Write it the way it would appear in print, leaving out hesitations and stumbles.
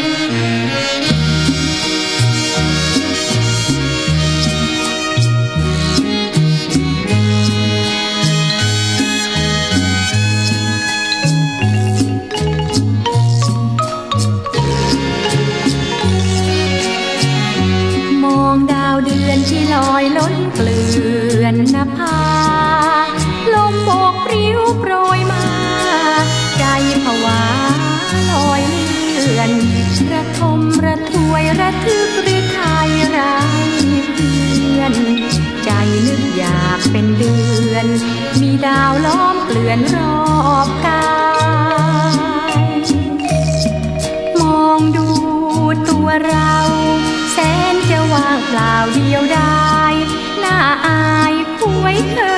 ที่ลอยล้นเกลื่อนนภาลมโบกปลิวโปรยมาใจผวาลอยเลื่อนระทมระทวยระทึกหรือไทยไร้เพื่อนใจนึกอยากเป็นเดือนมีดาวล้อมเกลื่อนรอบกายมองดูตัวเราแสนจะว่างเปล่าเดียวดายน่าอายป่วยเค